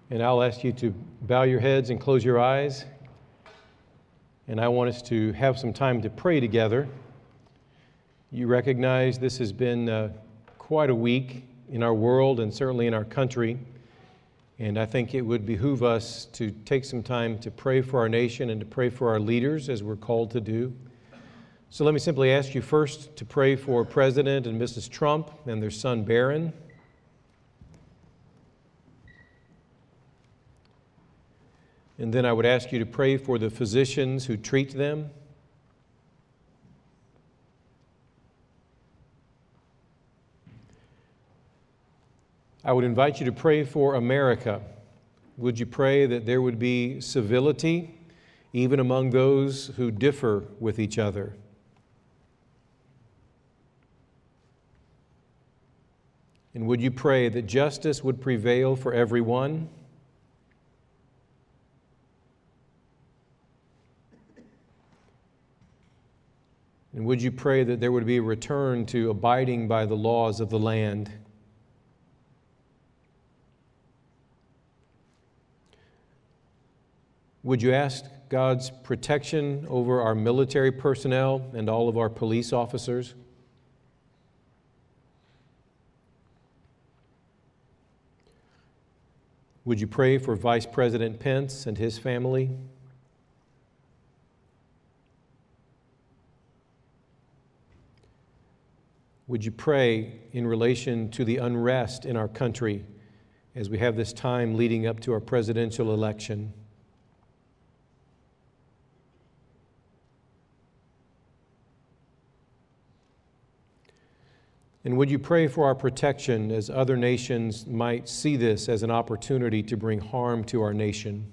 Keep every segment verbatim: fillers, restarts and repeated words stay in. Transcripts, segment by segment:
And I'll ask you to bow your heads and close your eyes. And I want us to have some time to pray together. You recognize this has been uh, quite a week in our world and certainly in our country. And I think it would behoove us to take some time to pray for our nation and to pray for our leaders as we're called to do. So let me simply ask you first to pray for President and Missus Trump and their son Barron. And then I would ask you to pray for the physicians who treat them. I would invite you to pray for America. Would you pray that there would be civility even among those who differ with each other? And would you pray that justice would prevail for everyone? And would you pray that there would be a return to abiding by the laws of the land? Would you ask God's protection over our military personnel and all of our police officers? Would you pray for Vice President Pence and his family? Would you pray in relation to the unrest in our country as we have this time leading up to our presidential election? And would you pray for our protection as other nations might see this as an opportunity to bring harm to our nation?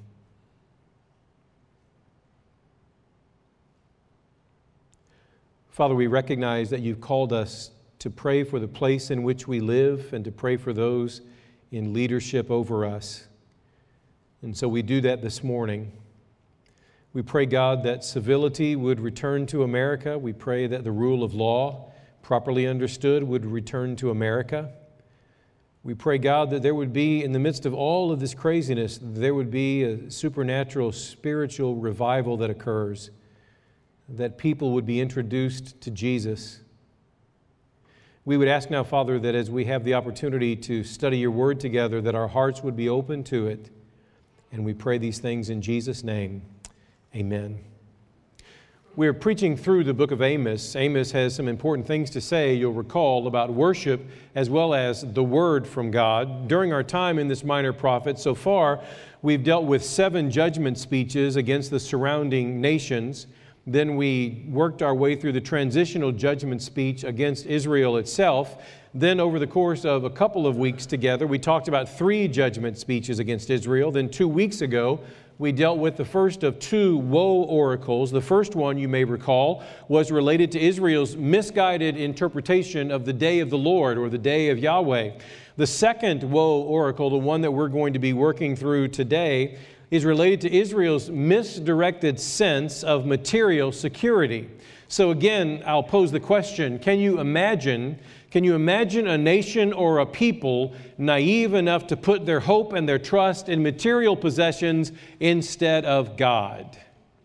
Father, we recognize that you've called us to pray for the place in which we live and to pray for those in leadership over us. And so we do that this morning. We pray, God, that civility would return to America. We pray that the rule of law, properly understood, would return to America. We pray, God, that there would be, in the midst of all of this craziness, there would be a supernatural, spiritual revival that occurs, that people would be introduced to Jesus. We would ask now, Father, that as we have the opportunity to study your word together, that our hearts would be open to it. And we pray these things in Jesus' name. Amen. We're preaching through the book of Amos. Amos has some important things to say, you'll recall, about worship as well as the word from God. During our time in this minor prophet, so far, we've dealt with seven judgment speeches against the surrounding nations. Then we worked our way through the transitional judgment speech against Israel itself. Then over the course of a couple of weeks together, we talked about three judgment speeches against Israel. Then two weeks ago, we dealt with the first of two woe oracles. The first one, you may recall, was related to Israel's misguided interpretation of the day of the Lord or the day of Yahweh. The second woe oracle, the one that we're going to be working through today, is related to Israel's misdirected sense of material security. So again, I'll pose the question, can you imagine, can you imagine a nation or a people naive enough to put their hope and their trust in material possessions instead of God?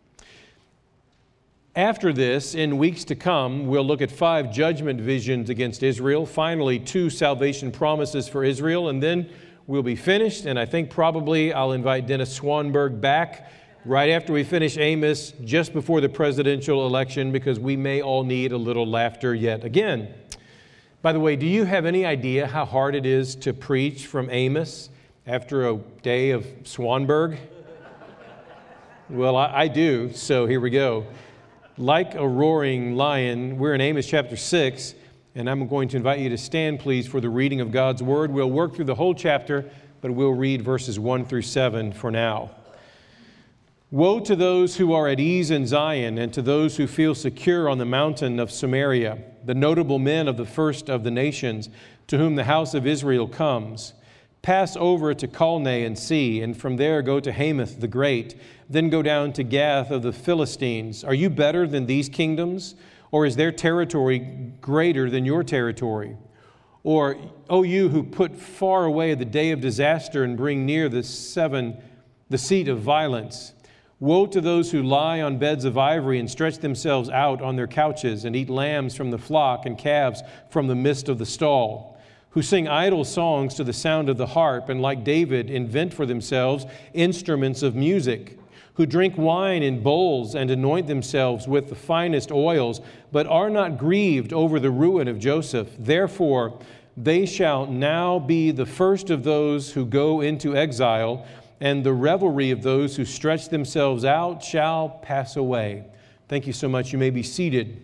After this, in weeks to come, we'll look at five judgment visions against Israel, finally two salvation promises for Israel, and then we'll be finished, and I think probably I'll invite Dennis Swanberg back right after we finish Amos, just before the presidential election, because we may all need a little laughter yet again. By the way, do you have any idea how hard it is to preach from Amos after a day of Swanberg? Well, I, I do, so here we go. Like a roaring lion, we're in Amos chapter six, and I'm going to invite you to stand, please, for the reading of God's Word. We'll work through the whole chapter, but we'll read verses one through seven for now. Woe to those who are at ease in Zion, and to those who feel secure on the mountain of Samaria, the notable men of the first of the nations, to whom the house of Israel comes. Pass over to Calneh and see, and from there go to Hamath the great, then go down to Gath of the Philistines. Are you better than these kingdoms? Or is their territory greater than your territory? Or, O you who put far away the day of disaster and bring near the seven, the seat of violence. Woe to those who lie on beds of ivory and stretch themselves out on their couches and eat lambs from the flock and calves from the midst of the stall, who sing idle songs to the sound of the harp and, like David, invent for themselves instruments of music, who drink wine in bowls and anoint themselves with the finest oils, but are not grieved over the ruin of Joseph. Therefore, they shall now be the first of those who go into exile, and the revelry of those who stretch themselves out shall pass away. Thank you so much. You may be seated.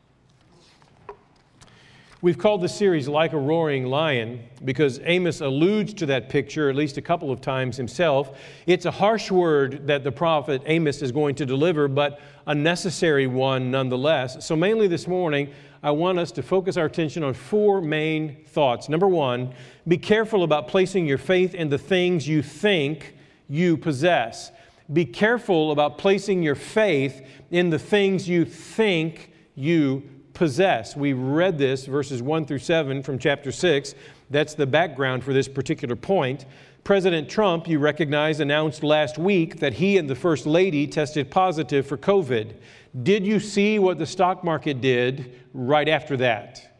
We've called the series Like a Roaring Lion because Amos alludes to that picture at least a couple of times himself. It's a harsh word that the prophet Amos is going to deliver, but a necessary one nonetheless. So mainly this morning, I want us to focus our attention on four main thoughts. Number one, be careful about placing your faith in the things you think you possess. Be careful about placing your faith in the things you think you possess. We read this, verses one through seven from chapter six. That's the background for this particular point. President Trump, you recognize, announced last week that he and the First Lady tested positive for COVID. Did you see what the stock market did right after that?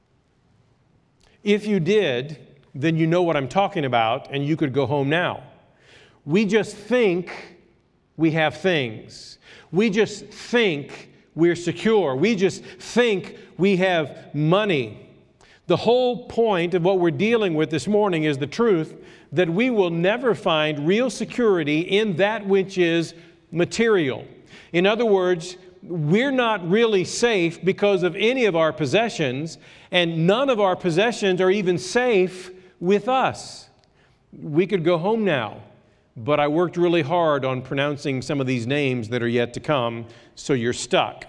If you did, then you know what I'm talking about, and you could go home now. We just think we have things. We just think we're secure. We just think we have money. The whole point of what we're dealing with this morning is the truth that we will never find real security in that which is material. In other words, we're not really safe because of any of our possessions, and none of our possessions are even safe with us. We could go home now, but I worked really hard on pronouncing some of these names that are yet to come, so you're stuck.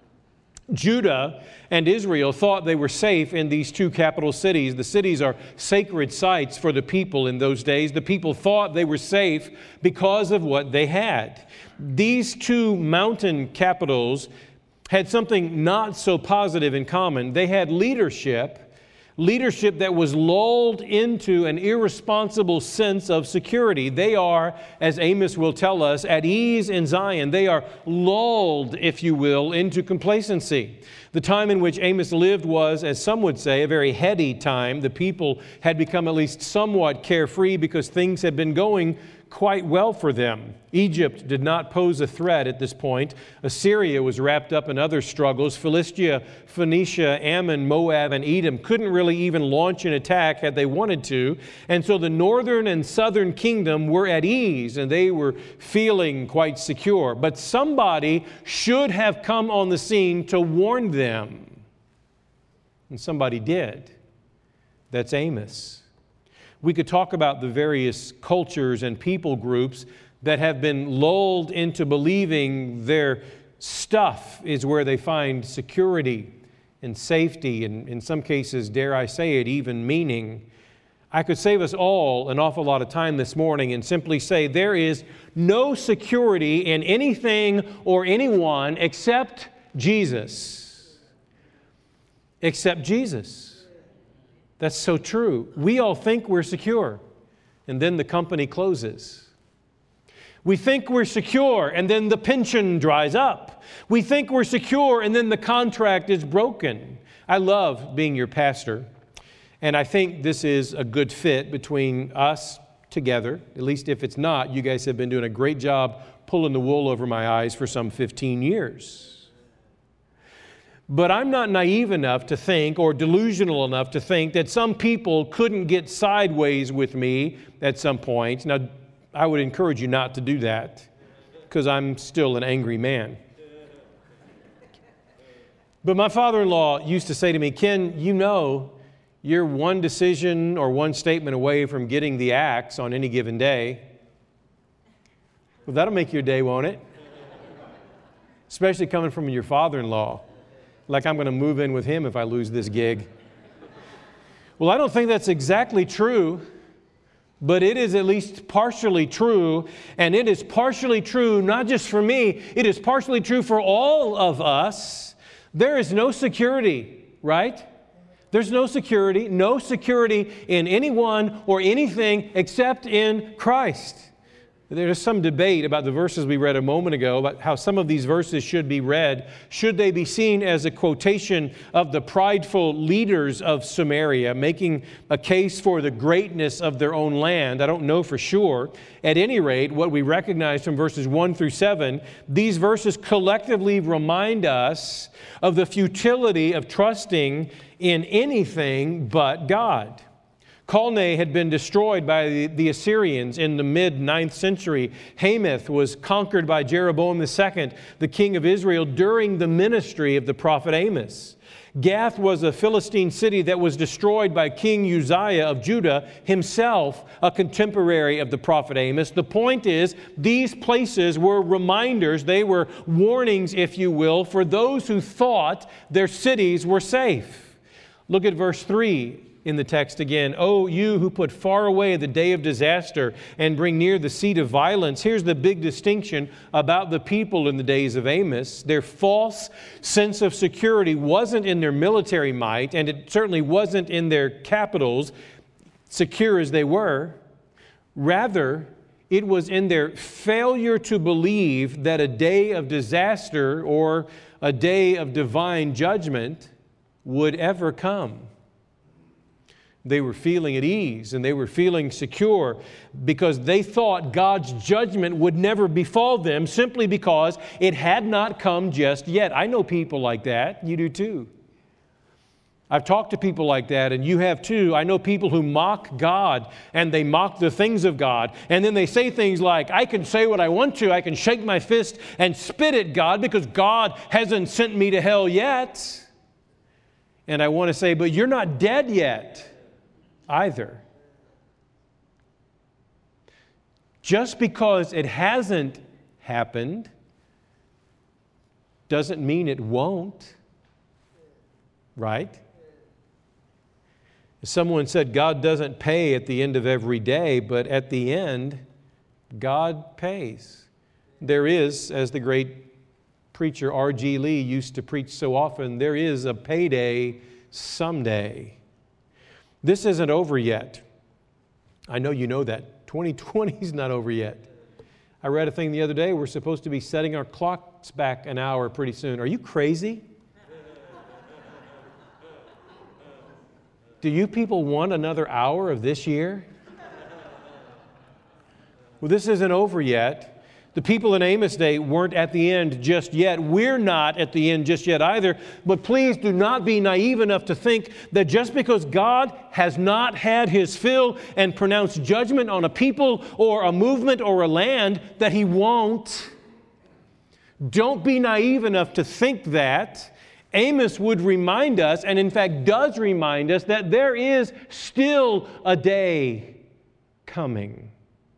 Judah and Israel thought they were safe in these two capital cities. The cities are sacred sites for the people in those days. The people thought they were safe because of what they had. These two mountain capitals had something not so positive in common. They had leadership, leadership that was lulled into an irresponsible sense of security. They are, as Amos will tell us, at ease in Zion. They are lulled, if you will, into complacency. The time in which Amos lived was, as some would say, a very heady time. The people had become at least somewhat carefree because things had been going quite well for them. Egypt did not pose a threat at this point. Assyria was wrapped up in other struggles. Philistia, Phoenicia, Ammon, Moab, and Edom couldn't really even launch an attack had they wanted to. And so the northern and southern kingdom were at ease and they were feeling quite secure. But somebody should have come on the scene to warn them. And somebody did. That's Amos. We could talk about the various cultures and people groups that have been lulled into believing their stuff is where they find security and safety, and in some cases, dare I say it, even meaning. I could save us all an awful lot of time this morning and simply say there is no security in anything or anyone except Jesus. Except Jesus. That's so true. We all think we're secure, and then the company closes. We think we're secure, and then the pension dries up. We think we're secure, and then the contract is broken. I love being your pastor, and I think this is a good fit between us together. At least if it's not, you guys have been doing a great job pulling the wool over my eyes for some fifteen years. But I'm not naive enough to think, or delusional enough to think, that some people couldn't get sideways with me at some point. Now, I would encourage you not to do that, because I'm still an angry man. But my father-in-law used to say to me, Ken, you know you're one decision or one statement away from getting the axe on any given day. Well, that'll make your day, won't it? Especially coming from your father-in-law. Like I'm going to move in with him if I lose this gig. Well, I don't think that's exactly true, but it is at least partially true, and it is partially true not just for me, it is partially true for all of us. There is no security, right? There's no security, no security in anyone or anything except in Christ. There's some debate about the verses we read a moment ago, about how some of these verses should be read. Should they be seen as a quotation of the prideful leaders of Samaria, making a case for the greatness of their own land? I don't know for sure. At any rate, what we recognize from verses one through seven, these verses collectively remind us of the futility of trusting in anything but God. Calneh had been destroyed by the, the Assyrians in the mid-ninth century. Hamath was conquered by Jeroboam the Second, the king of Israel, during the ministry of the prophet Amos. Gath was a Philistine city that was destroyed by King Uzziah of Judah, himself a contemporary of the prophet Amos. The point is, these places were reminders, they were warnings, if you will, for those who thought their cities were safe. Look at verse three. In the text again, "O you who put far away the day of disaster and bring near the seat of violence." Here's the big distinction about the people in the days of Amos. Their false sense of security wasn't in their military might, and it certainly wasn't in their capitals, secure as they were. Rather, it was in their failure to believe that a day of disaster or a day of divine judgment would ever come. They were feeling at ease and they were feeling secure because they thought God's judgment would never befall them simply because it had not come just yet. I know people like that. You do too. I've talked to people like that, and you have too. I know people who mock God and they mock the things of God. And then they say things like, "I can say what I want to. I can shake my fist and spit at God because God hasn't sent me to hell yet." And I want to say, but you're not dead yet either. Just because it hasn't happened doesn't mean it won't, right? Someone said God doesn't pay at the end of every day, but at the end, God pays. There is, as the great preacher R G Lee used to preach so often, there is a payday someday. This isn't over yet. I know you know that. twenty twenty is not over yet. I read a thing the other day. We're supposed to be setting our clocks back an hour pretty soon. Are you crazy? Do you people want another hour of this year? Well, this isn't over yet. The people in Amos' day weren't at the end just yet. We're not at the end just yet either. But please do not be naive enough to think that just because God has not had His fill and pronounced judgment on a people or a movement or a land, that He won't. Don't be naive enough to think that. Amos would remind us, and in fact does remind us, that there is still a day coming.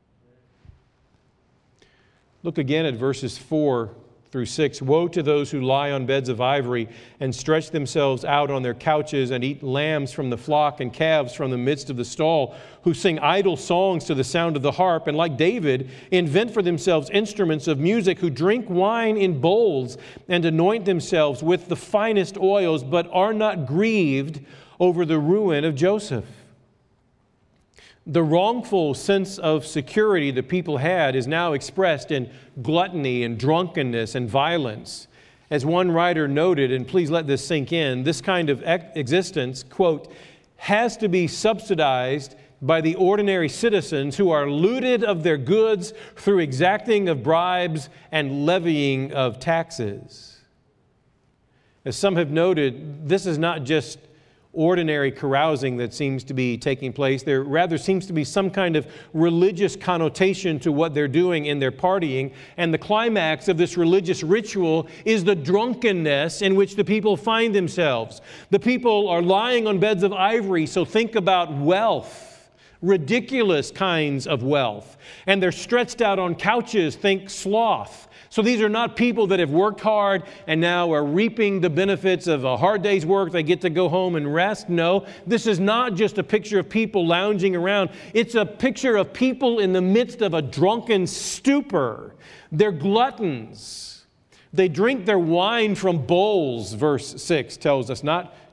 Look again at verses four through six. "Woe to those who lie on beds of ivory and stretch themselves out on their couches and eat lambs from the flock and calves from the midst of the stall, who sing idle songs to the sound of the harp, and like David, invent for themselves instruments of music, who drink wine in bowls and anoint themselves with the finest oils, but are not grieved over the ruin of Joseph." The wrongful sense of security the people had is now expressed in gluttony and drunkenness and violence. As one writer noted, and please let this sink in, this kind of existence, quote, "has to be subsidized by the ordinary citizens who are looted of their goods through exacting of bribes and levying of taxes." As some have noted, this is not just ordinary carousing that seems to be taking place. There rather seems to be some kind of religious connotation to what they're doing in their partying. And the climax of this religious ritual is the drunkenness in which the people find themselves. The people are lying on beds of ivory, so think about wealth, ridiculous kinds of wealth. And they're stretched out on couches, think sloth. So these are not people that have worked hard and now are reaping the benefits of a hard day's work. They get to go home and rest. No, this is not just a picture of people lounging around. It's a picture of people in the midst of a drunken stupor. They're gluttons. They drink their wine from bowls, verse six tells us, not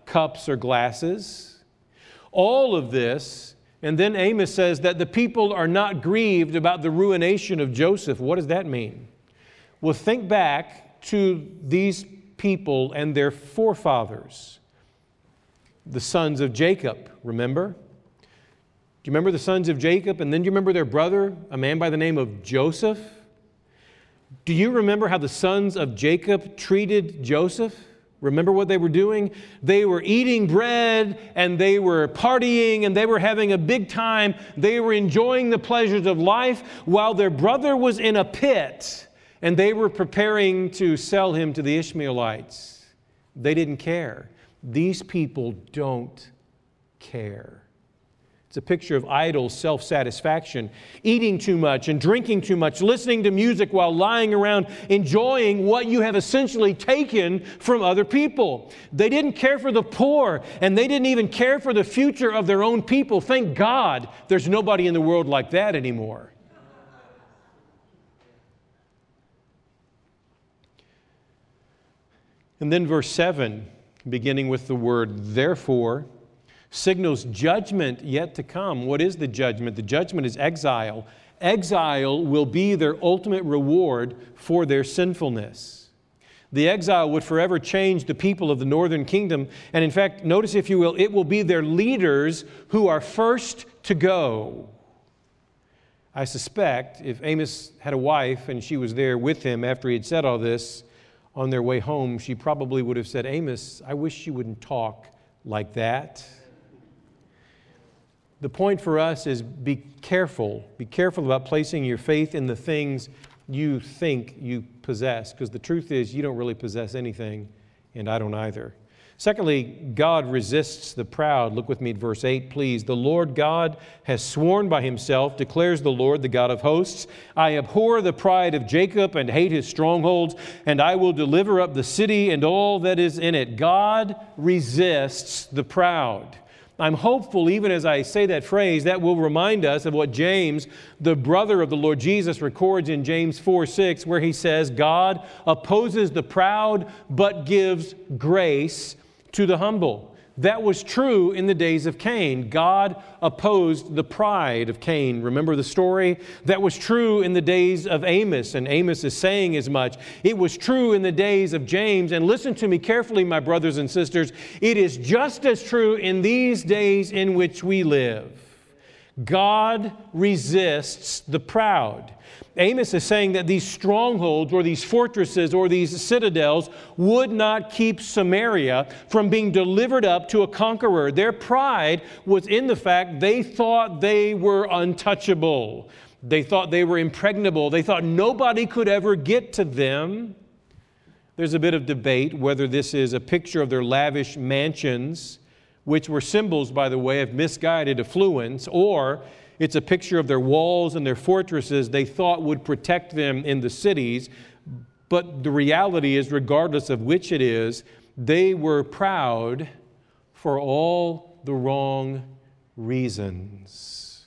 cups or glasses. All of this, and then Amos says that the people are not grieved about the ruination of Joseph. What does that mean? Well, think back to these people and their forefathers, the sons of Jacob, remember? Do you remember the sons of Jacob? And then do you remember their brother, a man by the name of Joseph? Do you remember how the sons of Jacob treated Joseph? Remember what they were doing? They were eating bread and they were partying and they were having a big time. They were enjoying the pleasures of life while their brother was in a pit and they were preparing to sell him to the Ishmaelites. They didn't care. These people don't care. It's a picture of idle self-satisfaction, eating too much and drinking too much, listening to music while lying around, enjoying what you have essentially taken from other people. They didn't care for the poor, and they didn't even care for the future of their own people. Thank God there's nobody in the world like that anymore. And then verse seven, beginning with the word therefore, signals judgment yet to come. What is the judgment? The judgment is exile. Exile will be their ultimate reward for their sinfulness. The exile would forever change the people of the northern kingdom. And in fact, notice if you will, it will be their leaders who are first to go. I suspect if Amos had a wife and she was there with him after he had said all this, on their way home, she probably would have said, Amos, I wish you wouldn't talk like that. The point for us is be careful. Be careful about placing your faith in the things you think you possess, because the truth is you don't really possess anything, and I don't either. Secondly, God resists the proud. Look with me at verse eight, please. The Lord God has sworn by himself, declares the Lord, the God of hosts, I abhor the pride of Jacob and hate his strongholds, and I will deliver up the city and all that is in it. God resists the proud. I'm hopeful, even as I say that phrase, that will remind us of what James, the brother of the Lord Jesus, records in James four six, where he says, God opposes the proud, but gives grace to the humble. That was true in the days of Cain. God opposed the pride of Cain. Remember the story? That was true in the days of Amos, and Amos is saying as much. It was true in the days of James, and listen to me carefully, my brothers and sisters. It is just as true in these days in which we live. God resists the proud. Amos is saying that these strongholds or these fortresses or these citadels would not keep Samaria from being delivered up to a conqueror. Their pride was in the fact they thought they were untouchable. They thought they were impregnable. They thought nobody could ever get to them. There's a bit of debate whether this is a picture of their lavish mansions, which were symbols, by the way, of misguided affluence, or it's a picture of their walls and their fortresses they thought would protect them in the cities. But the reality is, regardless of which it is, they were proud for all the wrong reasons.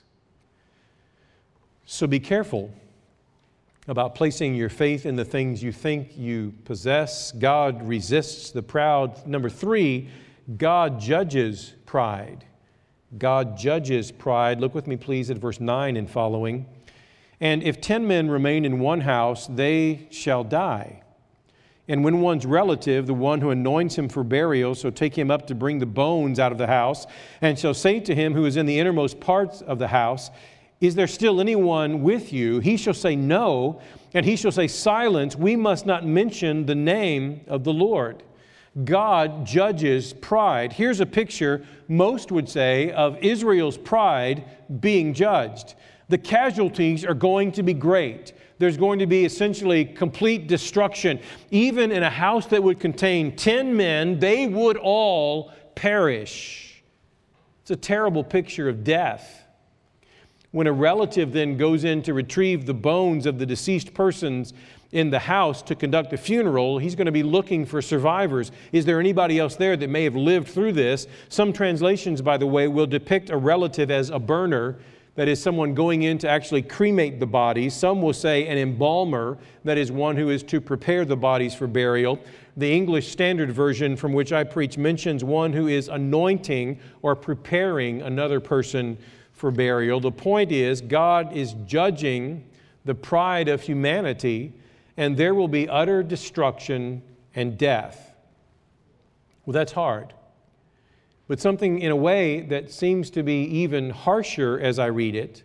So be careful about placing your faith in the things you think you possess. God resists the proud. Number three, God judges pride. God judges pride. Look with me, please, at verse nine and following. And if ten men remain in one house, they shall die. And when one's relative, the one who anoints him for burial, shall take him up to bring the bones out of the house, and shall say to him who is in the innermost parts of the house, is there still anyone with you? He shall say, no. And he shall say, silence, we must not mention the name of the Lord. God judges pride. Here's a picture, most would say, of Israel's pride being judged. The casualties are going to be great. There's going to be essentially complete destruction. Even in a house that would contain ten men, they would all perish. It's a terrible picture of death. When a relative then goes in to retrieve the bones of the deceased persons in the house to conduct a funeral, he's going to be looking for survivors. Is there anybody else there that may have lived through this? Some translations, by the way, will depict a relative as a burner. that is someone going in to actually cremate the bodies. Some will say an embalmer, that is one who is to prepare the bodies for burial. The English Standard Version from which I preach mentions one who is anointing or preparing another person for burial. The point is, God is judging the pride of humanity, and there will be utter destruction and death. Well, that's hard. But something in a way that seems to be even harsher as I read it,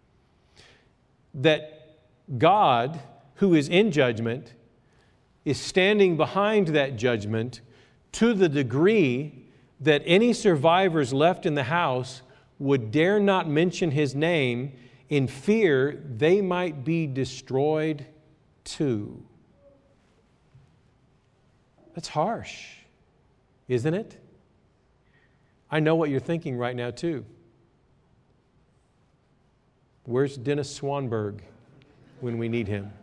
that God, who is in judgment, is standing behind that judgment to the degree that any survivors left in the house would dare not mention His name in fear they might be destroyed too. That's harsh, isn't it? I know what you're thinking right now, too. Where's Dennis Swanberg when we need him?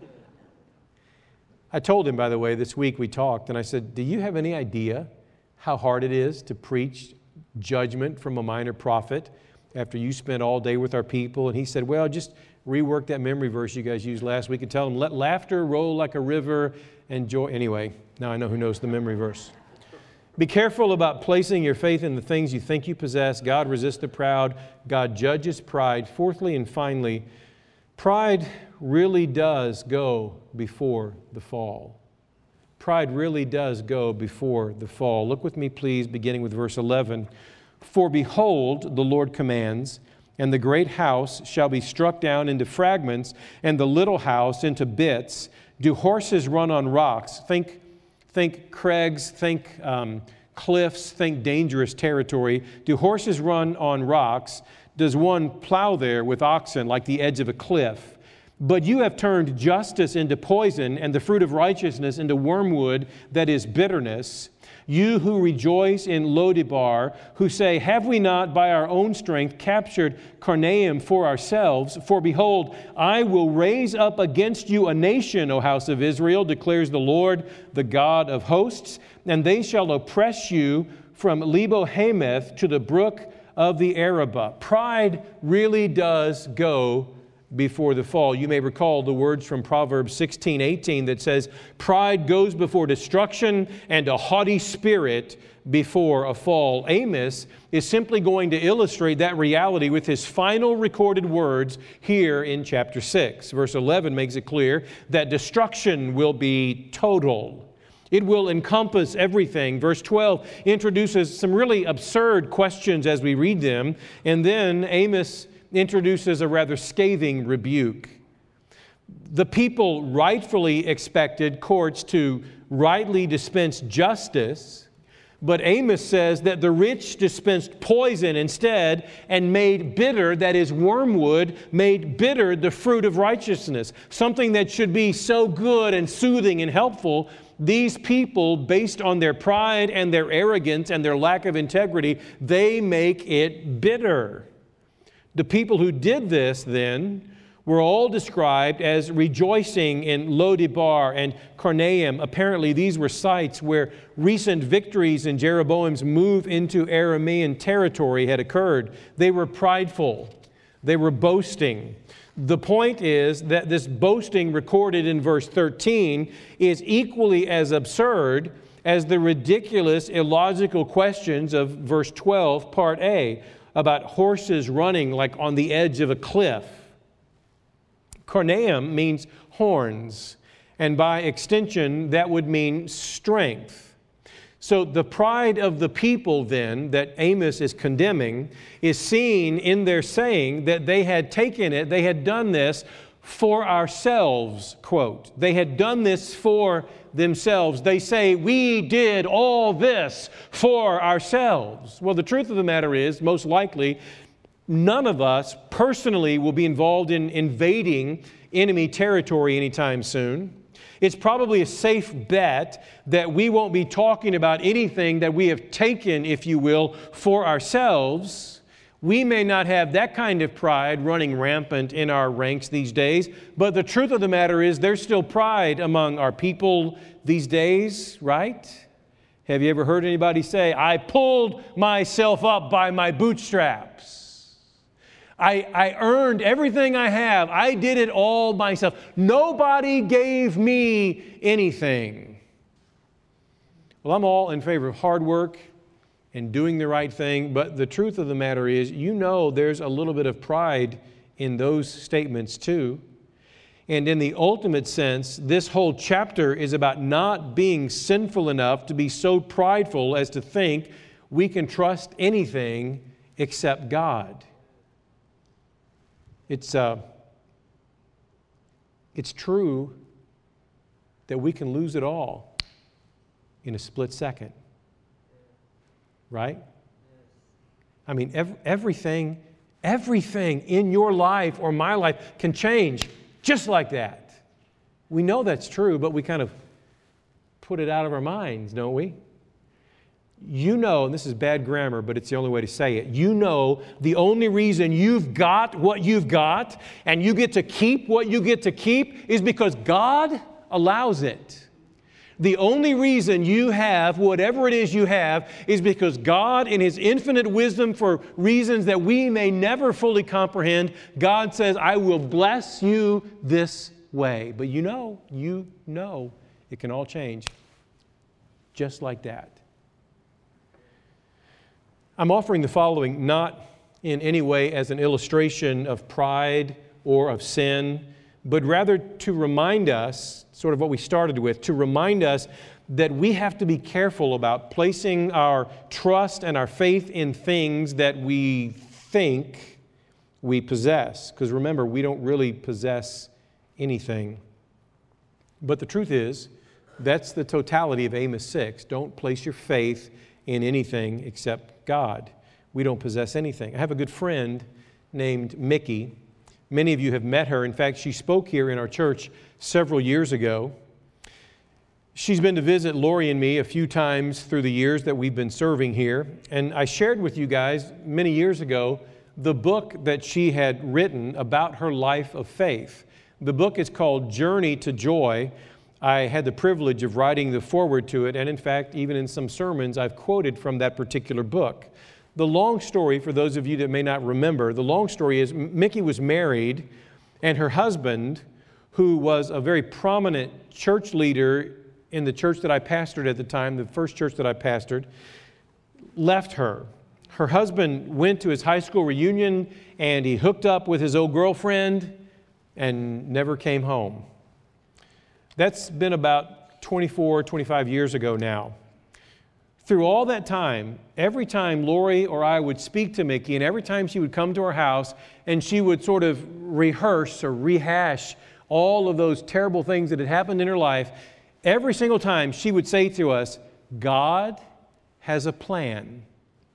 I told him, by the way, this week we talked, and I said, do you have any idea how hard it is to preach judgment from a minor prophet after you spent all day with our people? And he said, well, just rework that memory verse you guys used last week and tell them, let laughter roll like a river and joy. Anyway, now I know who knows the memory verse. Be careful about placing your faith in the things you think you possess. God resists the proud. God judges pride. Fourthly and finally, pride really does go before the fall. Pride really does go before the fall. Look with me, please, beginning with verse eleven. For behold, the Lord commands, and the great house shall be struck down into fragments, and the little house into bits. Do horses run on rocks? Think Think crags, think um, cliffs, think dangerous territory. Do horses run on rocks? Does one plow there with oxen like the edge of a cliff? But you have turned justice into poison and the fruit of righteousness into wormwood, that is bitterness. You who rejoice in Lo-debar, who say, have we not by our own strength captured Carnaim for ourselves? For behold, I will raise up against you a nation, O house of Israel, declares the Lord, the God of hosts, and they shall oppress you from Lebo-Hamath to the brook of the Arabah. Pride really does go before the fall. You may recall the words from Proverbs sixteen eighteen that says, pride goes before destruction and a haughty spirit before a fall. Amos is simply going to illustrate that reality with his final recorded words here in chapter six. Verse eleven makes it clear that destruction will be total. It will encompass everything. Verse twelve introduces some really absurd questions as we read them, and then Amos introduces a rather scathing rebuke. The people rightfully expected courts to rightly dispense justice, but Amos says that the rich dispensed poison instead and made bitter, that is wormwood, made bitter the fruit of righteousness. Something that should be so good and soothing and helpful, these people, based on their pride and their arrogance and their lack of integrity, they make it bitter. The people who did this then were all described as rejoicing in Lo-debar and Carnaim. Apparently, these were sites where recent victories in Jeroboam's move into Aramean territory had occurred. They were prideful. They were boasting. The point is that this boasting recorded in verse thirteen is equally as absurd as the ridiculous, illogical questions of verse twelve, part A, about horses running like on the edge of a cliff. Carnaim means horns, and by extension, that would mean strength. So the pride of the people then that Amos is condemning is seen in their saying that they had taken it, they had done this for ourselves, quote. They had done this for themselves. They say, we did all this for ourselves. Well, the truth of the matter is, most likely, none of us personally will be involved in invading enemy territory anytime soon. It's probably a safe bet that we won't be talking about anything that we have taken, if you will, for ourselves. We may not have that kind of pride running rampant in our ranks these days, but the truth of the matter is there's still pride among our people these days, right? Have you ever heard anybody say, I pulled myself up by my bootstraps? I, I earned everything I have. I did it all myself. Nobody gave me anything. Well, I'm all in favor of hard work and doing the right thing, but the truth of the matter is, you know there's a little bit of pride in those statements too. And in the ultimate sense, this whole chapter is about not being sinful enough to be so prideful as to think we can trust anything except God. It's, uh, it's true that we can lose it all in a split second. Right? I mean, ev- everything, everything in your life or my life can change just like that. We know that's true, but we kind of put it out of our minds, don't we? You know, and this is bad grammar, but it's the only way to say it. You know the only reason you've got what you've got and you get to keep what you get to keep is because God allows it. The only reason you have whatever it is you have is because God, in His infinite wisdom, for reasons that we may never fully comprehend, God says, I will bless you this way. But you know, you know, it can all change just like that. I'm offering the following not in any way as an illustration of pride or of sin, but rather to remind us, sort of what we started with, to remind us that we have to be careful about placing our trust and our faith in things that we think we possess. Because remember, we don't really possess anything. But the truth is, that's the totality of Amos six. Don't place your faith in anything except God. We don't possess anything. I have a good friend named Mickey. Many of you have met her. In fact, she spoke here in our church several years ago. She's been to visit Lori and me a few times through the years that we've been serving here. And I shared with you guys many years ago the book that she had written about her life of faith. The book is called Journey to Joy. I had the privilege of writing the foreword to it, and in fact, even in some sermons, I've quoted from that particular book. The long story, for those of you that may not remember, the long story is Mickey was married, and her husband, who was a very prominent church leader in the church that I pastored at the time, the first church that I pastored, left her. Her husband went to his high school reunion, and he hooked up with his old girlfriend and never came home. That's been about twenty-four, twenty-five years ago now. Through all that time, every time Lori or I would speak to Mickey, and every time she would come to our house and she would sort of rehearse or rehash all of those terrible things that had happened in her life, every single time she would say to us, God has a plan,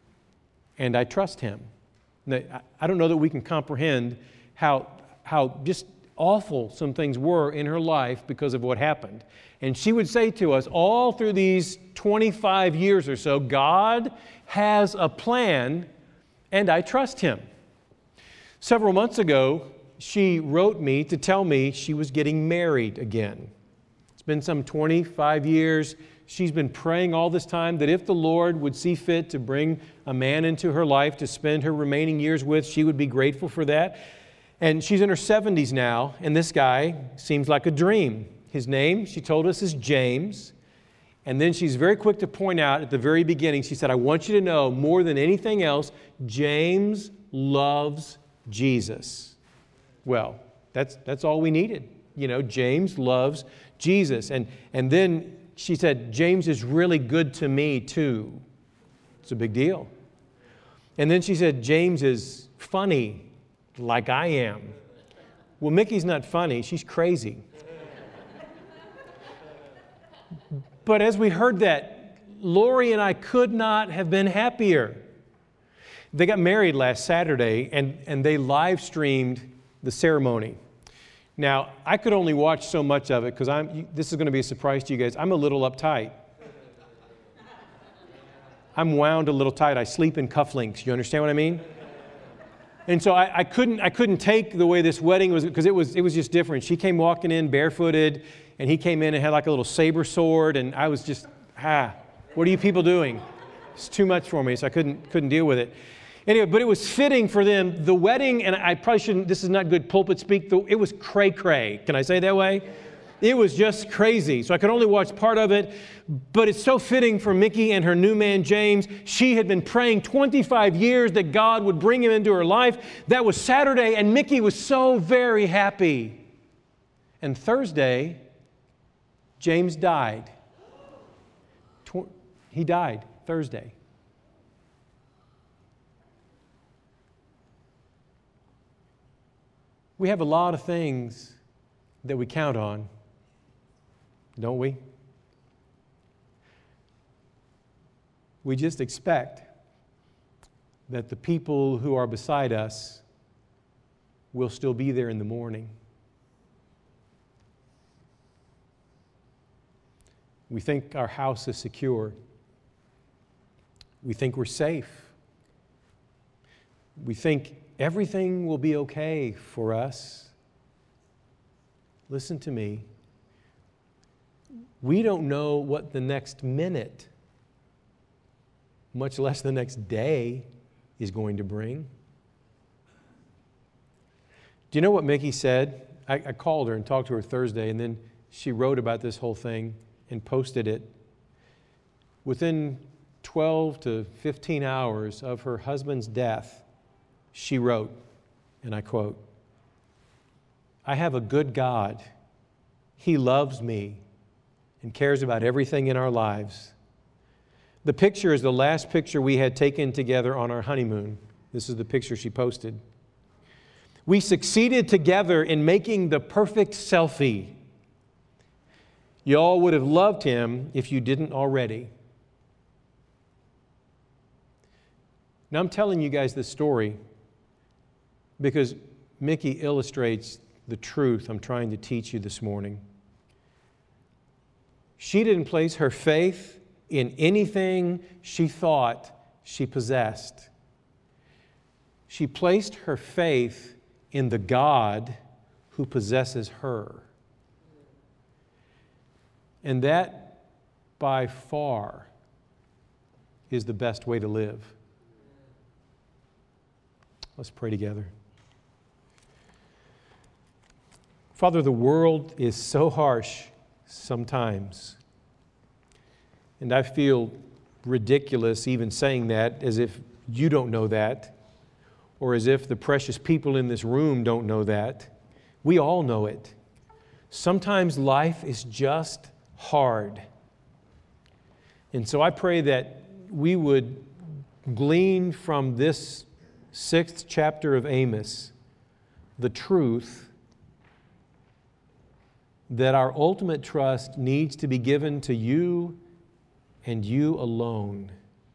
and I trust Him. Now, I don't know that we can comprehend how, how just awful some things were in her life because of what happened. And she would say to us all through these twenty-five years or so, God has a plan and I trust Him. Several months ago, she wrote me to tell me she was getting married again. It's been some twenty-five years. She's been praying all this time that if the Lord would see fit to bring a man into her life to spend her remaining years with, she would be grateful for that. And she's in her seventies now, and this guy seems like a dream. His name, she told us, is James. And then she's very quick to point out at the very beginning, she said, I want you to know more than anything else, James loves Jesus. Well, that's that's all we needed. You know, James loves Jesus. And, and then she said, James is really good to me too. It's a big deal. And then she said, James is funny like I am. Well, Mickey's not funny. She's crazy. But as we heard that, Lori and I could not have been happier. They got married last Saturday, and, and they live streamed the ceremony. Now, I could only watch so much of it because I'm. This is going to be a surprise to you guys. I'm a little uptight. I'm wound a little tight. I sleep in cufflinks. You understand what I mean? And so I, I couldn't. I couldn't take the way this wedding was because it was. It was just different. She came walking in barefooted, and he came in and had like a little saber sword, and I was just, ah, what are you people doing? It's too much for me, so I couldn't couldn't deal with it. Anyway, but it was fitting for them. The wedding, and I probably shouldn't, this is not good pulpit speak, though, it was cray-cray. Can I say it that way? It was just crazy. So I could only watch part of it, but it's so fitting for Mickey and her new man, James. She had been praying twenty-five years that God would bring him into her life. That was Saturday, and Mickey was so very happy. And Thursday, James died. He died Thursday. We have a lot of things that we count on, don't we? We just expect that the people who are beside us will still be there in the morning. We think our house is secure. We think we're safe. We think everything will be okay for us. Listen to me. We don't know what the next minute, much less the next day, is going to bring. Do you know what Mickey said? I, I called her and talked to her Thursday, and then she wrote about this whole thing and posted it. Within twelve to fifteen hours of her husband's death, she wrote, and I quote, "I have a good God. He loves me and cares about everything in our lives." The picture is the last picture we had taken together on our honeymoon. This is the picture she posted. "We succeeded together in making the perfect selfie. Y'all would have loved him if you didn't already." Now I'm telling you guys this story because Mickey illustrates the truth I'm trying to teach you this morning. She didn't place her faith in anything she thought she possessed. She placed her faith in the God who possesses her. And that, by far, is the best way to live. Let's pray together. Father, the world is so harsh sometimes. And I feel ridiculous even saying that, as if you don't know that, or as if the precious people in this room don't know that. We all know it. Sometimes life is just hard. And so I pray that we would glean from this sixth chapter of Amos the truth that our ultimate trust needs to be given to you and you alone.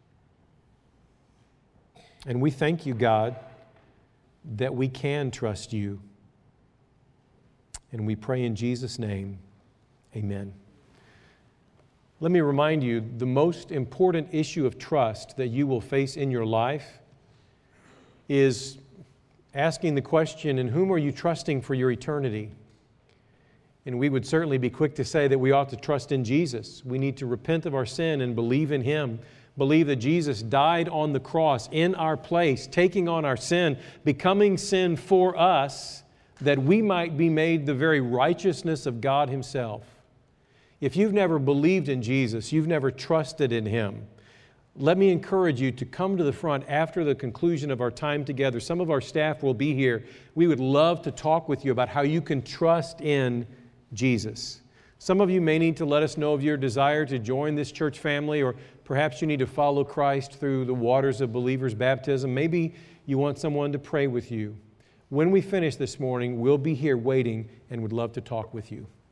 And we thank you, God, that we can trust you. And we pray in Jesus' name, amen. Let me remind you, the most important issue of trust that you will face in your life is asking the question, in whom are you trusting for your eternity? And we would certainly be quick to say that we ought to trust in Jesus. We need to repent of our sin and believe in Him. Believe that Jesus died on the cross in our place, taking on our sin, becoming sin for us, that we might be made the very righteousness of God Himself. If you've never believed in Jesus, you've never trusted in Him, let me encourage you to come to the front after the conclusion of our time together. Some of our staff will be here. We would love to talk with you about how you can trust in Jesus. Some of you may need to let us know of your desire to join this church family, or perhaps you need to follow Christ through the waters of believers' baptism. Maybe you want someone to pray with you. When we finish this morning, we'll be here waiting and would love to talk with you.